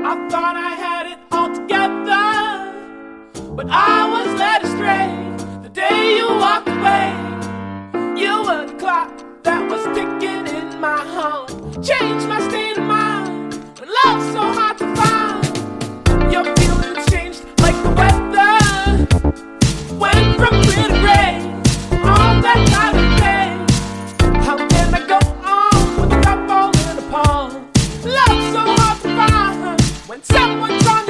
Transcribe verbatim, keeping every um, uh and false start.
I thought I had it all together, but I was led astray the day you walked away. You were the clock that was ticking in my heart, changed my state of mind when love's so hard to find. Your feelings changed like the weather, went from clear to gray on that cloudy day. How can I go on without falling apart? Love's so hard to find when someone's on